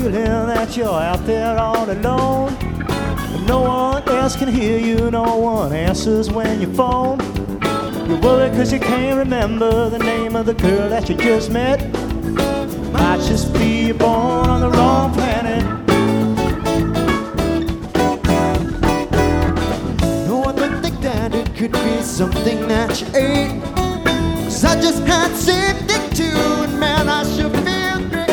feeling that you're out there all alone. No one else can hear you, no one answers when you phone. You're worried cause you can't remember the name of the girl that you just met. Might just be you're born on the wrong planet. No one would think that it could be something that you ate, 'cause I just can't sit to